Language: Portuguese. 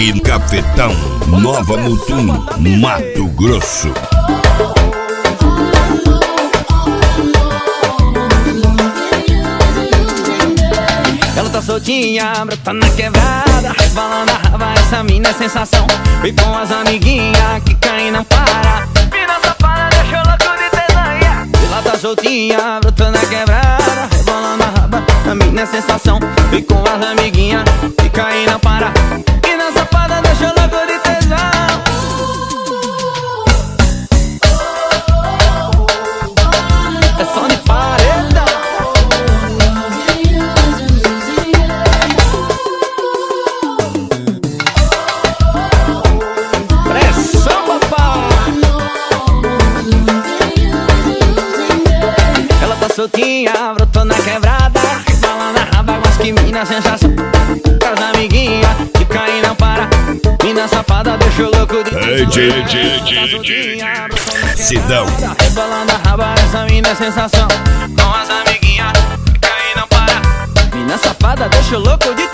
Aqui no Cafetão, Nova Mutum, Mato Grosso. Ela tá soltinha, brota na quebrada, rebolando a raba, essa mina é sensação. Vem com as amiguinhas que caem e não para. Mina safada, deixa eu louco de tesanha. Ela tá soltinha, brota na quebrada, rebolando a raba, a mina é sensação. Vem com as amiguinhas que caem e não para. Mina safada, deixa eu louco de tesão. É som de paredão. Pressão, papai. Ela tá soltinha, brotou na quebrada, rebolando a raba, mas que mina sensação. Com as amiguinhas que caem e não para. Mina safada, deixa o louco de Sidão. rebolando a raba, essa mina é sensação. Com as amiguinhas que caem e não para. Mina safada, deixa o louco de